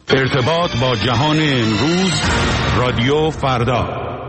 ارتباط با جهان امروز، رادیو فردا.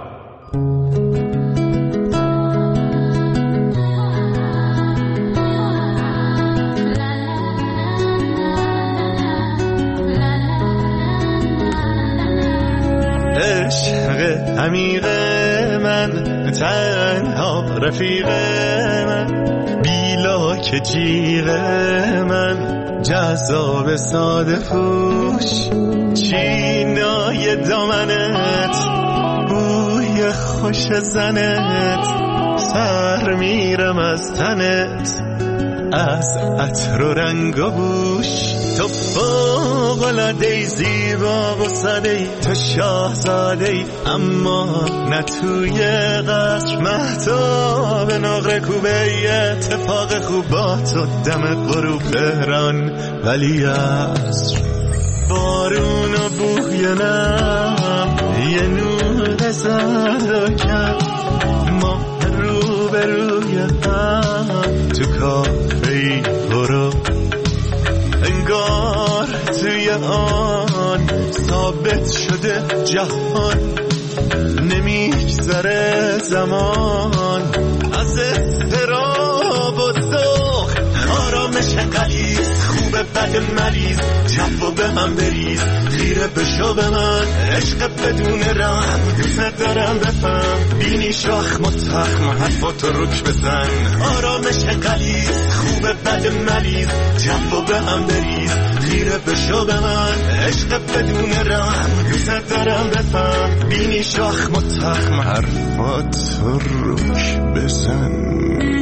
عشق عمیق من، تنها رفیق من، بیلاک جیغ من، جذاب ساده پوش، چینای دامنت، بوی خوش زنت، سر میرم از تنت، از عطر و رنگ و بوش. تو فوق‌العاده زیبا و ساده‌ای، تو شاهزاده‌ای اما نه توی قصر، مهتاب نقره کوبه اتفاق خوب با تو دم غروب تهران ولی عصر، بارون و بوی نم، یه نور زرد و کم، ما رو به روی هم تو کافه‌ای برو، انگار توی آن ثابت شده جهان، نمیگذره زمان از اضطراب و ذوق، آرامش غلیظ، خوبه بد مریض، جفا به هم بریز، خیره بشو به من، عشق بدون رحم، دوست دارم بفهم، بینی شاخ متخم، حرفا تو رک بزن، آرامش غلیظ، خوبه بد مریض، جفا به هم بریز، خیره بشو به من، عشق بدون رحم، دوست دارم بفهم، بینی شاخ متخم، حرفا تو رک بزن.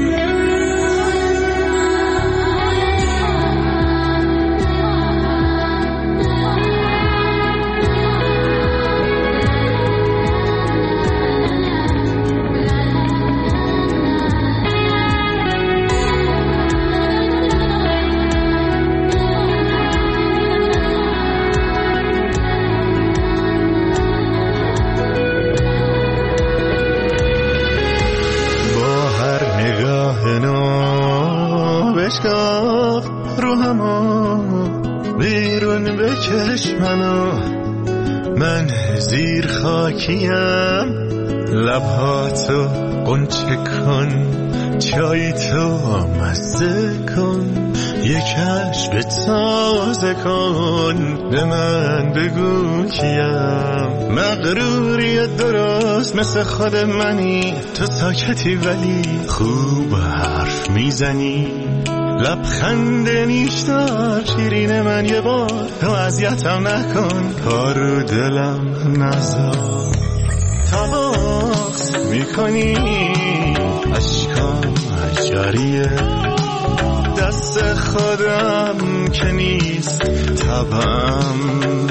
بکش منو، من زیر خاکیم، لبهاتو قنچه کن، چای تو مزه کن، یکش به تازه کن، به من بگو کیم، مغروری درست مثل خود منی، تو ساکتی ولی خوب حرف میزنی، لبخند نیشدار شیرین من، یه بار تو اذیتم نکن، پارو دلم نذار، تماس میکنی اشکام جاریه، دست خودم که نیست طبعم،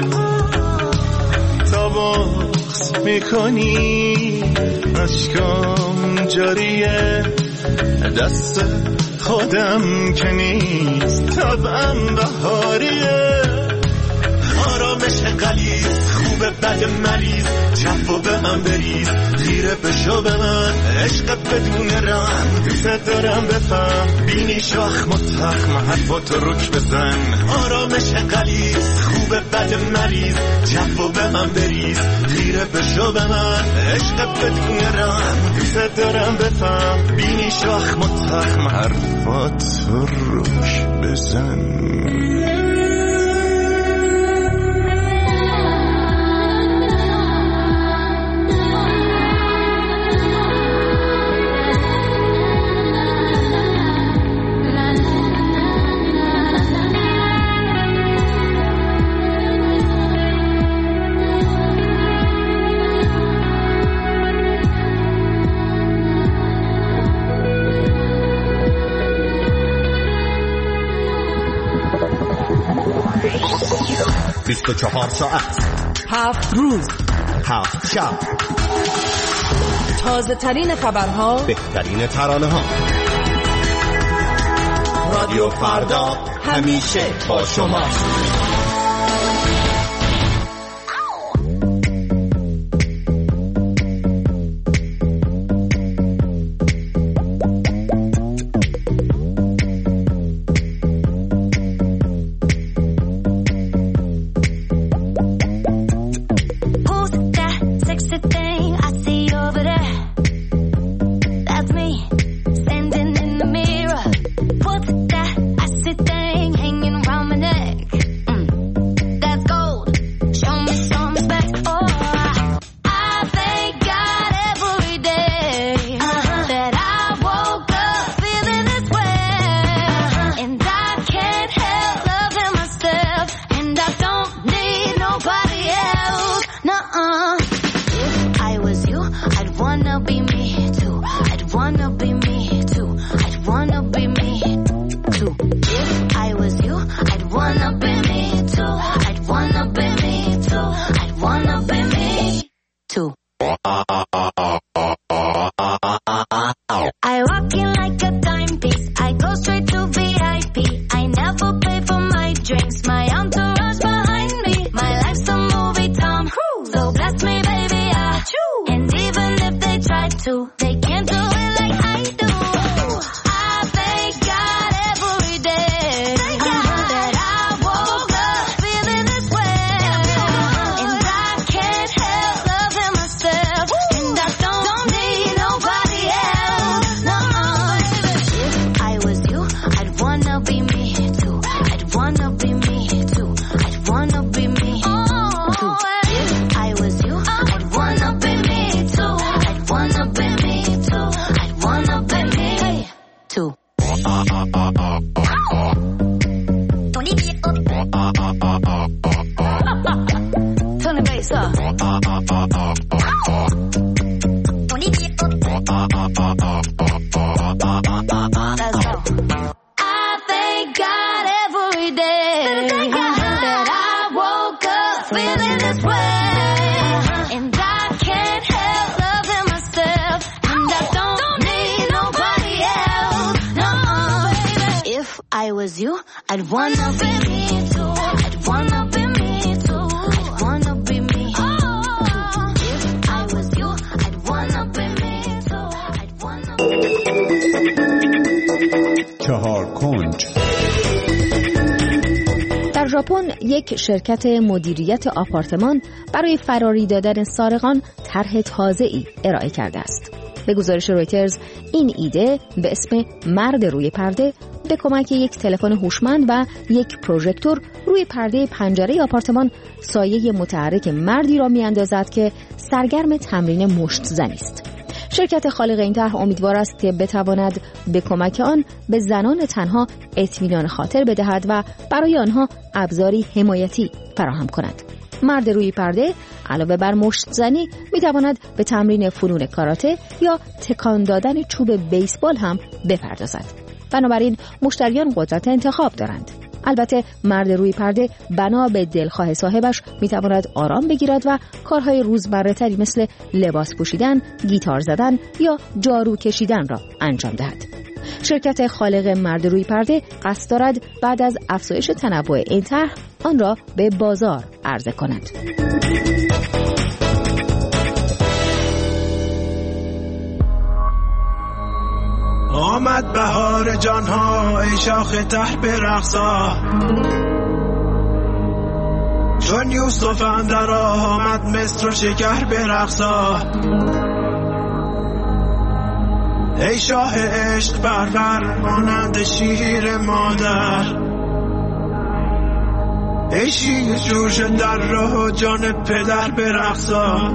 تماس میکنی اشکام جاریه، دست خودم که نیست طبعم بهاریه، آرامش غلیظ، خوبه بد مریض، جفا به هم بریز، خیره بشو به من، عشق بدون رحم، دوست دارم بفهم، بینی شاخ متخم، حرفا تو رک بزن، آرامش غلیظ، خوبه بد مریض، جفا به هم بریز، خیره بشو به من، عشق بدون رحم، دوست دارم بفهم، بینی شاخ متخم، حرفا تو رک بزن. بیست و 24 ساعت، 7 روز، 7 شب، تازه ترین خبرها، بهترین ترانه ها، رادیو فردا همیشه با شما. Lisa. I thank God every day that I woke up feeling this way, and I can't help loving myself, and I don't need nobody else. No, if I was you, I'd wanna be me too. I'd wanna be me too. I'd wanna be me. If I was you, I'd wanna be me too. I'd wanna چهار کنج. در ژاپن یک شرکت مدیریت آپارتمان برای فراری دادن سارقان طرح تازه‌ای ارائه کرده است. به گزارش رویترز این ایده به اسم مرد روی پرده به کمک یک تلفن هوشمند و یک پروژکتور روی پرده پنجره آپارتمان سایه متحرک مردی را می‌اندازد که سرگرم تمرین مشت زنی است. شرکت خالق این طرح امیدوار است که بتواند به کمک آن به زنان تنها اطمینان خاطر بدهد و برای آنها ابزاری حمایتی فراهم کند. مرد روی پرده علاوه بر مشت زنی میتواند به تمرین فنون کاراته یا تکان دادن چوب بیسبال هم بپردازد. بنابراین مشتریان قدرت انتخاب دارند. البته مرد روی پرده بنا به دلخواه صاحبش میتواند آرام بگیرد و کارهای روزمره‌تری مثل لباس پوشیدن، گیتار زدن یا جارو کشیدن را انجام دهد. شرکت خالق مرد روی پرده قصد دارد بعد از افزایش تنوع این طرح آن را به بازار عرضه کند. آمد بهار جانها ای شاخ ته برقصا، چون یوسف اندر آمد مصر و شکر برقصا. ای شاه عشق پرور مانند شیر مادر، ای شیر جوش در راه جان پدر برقصا.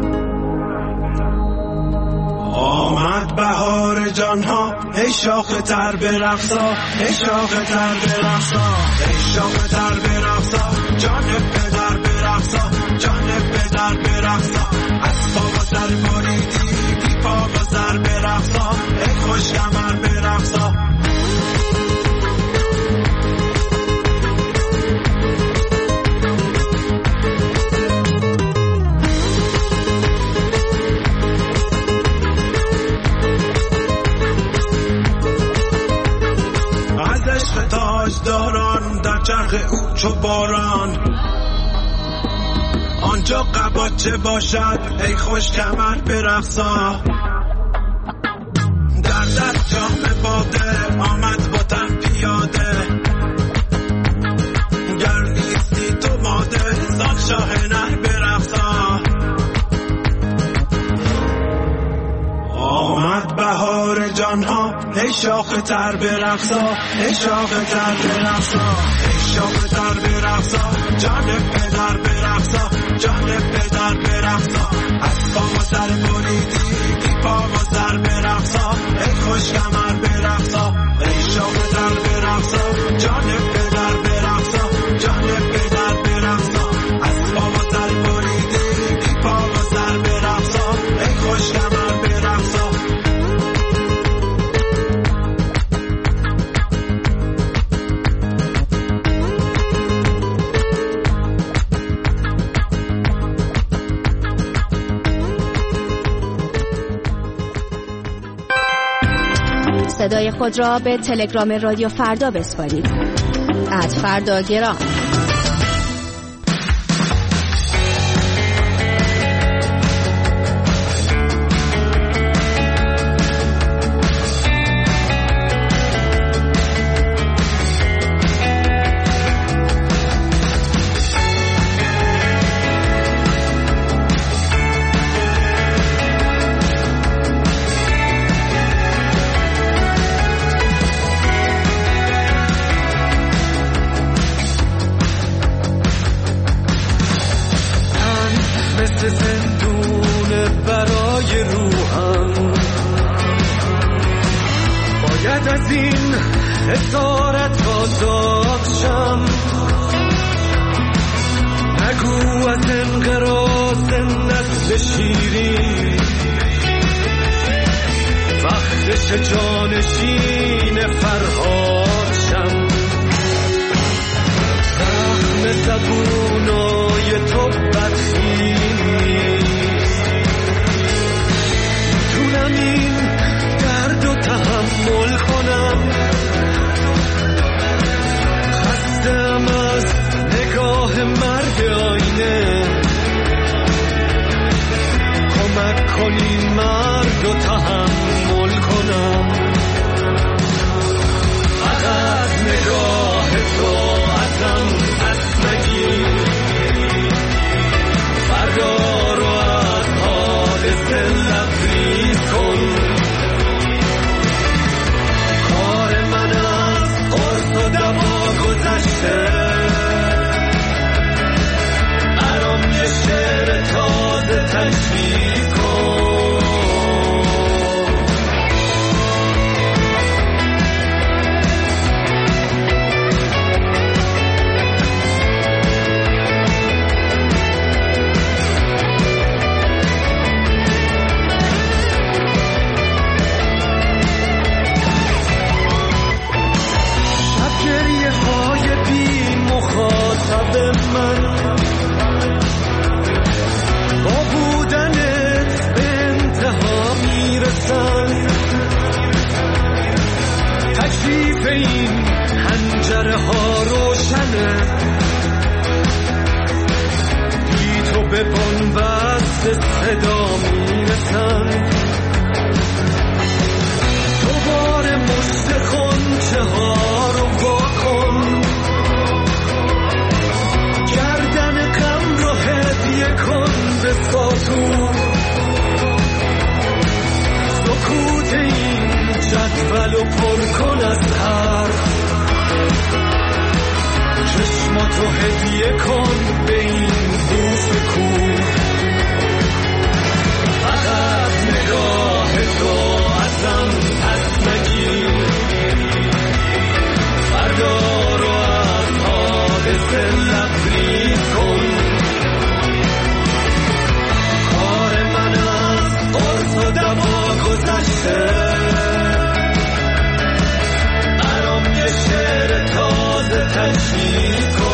آمد بهار جانها ای شاخ تر برقصا، ای شاخ تر برقصا، ای شاخ تر برقصا، جان پدر برقصا، جان پدر برقصا. از پا و سر بریدی بی پا و سر برقصا، ای خوش کمر برقصا. داران در چرخ او چو باران، آنجا قباچه باشد ای خوش کمر برقصا. در دست جام باده آمد با تن پیاده، گر نیستی تو ماده زان شاه نر برقصا. آمد بهار جانها ای شاخ تر برقصا، ای شاخ تر برقصا، ای شاخ تر برقصا، جان پدر برقصا، جان پدر برقصا. از پا و سر بریدی بی پا و سر برقصا، ای خوش کمر برقصا. ای شاخ تر برقصا، جان پدر برقصا، جان پدر برقصا. از پا و سر بریدی بی پا و سر برقصا، ای خوش کمر برقصا. صدای خود را به تلگرام رادیو فردا بسپارید. @فرداگرام. مثل زندونه برای روحم، باید از این اسارت آزاد شم. نگو از انقراض آغاز نسل شیرین، وقتش جانشین فرهاد شم. زخم زبونای تو بدخیم، میتونم این درد و تحمل کنم. خستم از نگاه مرد آینه، کمک کنین مرد و تحمل کنم. فقط نگاه تو ازم پس نگیر، فردا رو از حادثه لبریز کن. کار من از قرص و دوا گذشته، برام یه شعر تازه تشریح کن. مخاطب من با بودنت به انتها میرسن. تکلیف این حنجره ها روشنه، بی تو به بنبست صدا میرسن. دوباره مشت خونچه ها رو واکن، گردن غم رو هدیه کن به ساتور. سکوت این جدول رو پر کن از حرف، چشماتو هدیه کن به این بوف کور. فقط نگاه تو ازم پس نگیر، فردا رو از حادثه لبریز کن. کار من از قرص و دوا گذشته، برام یه شعر تازه تشریح کن.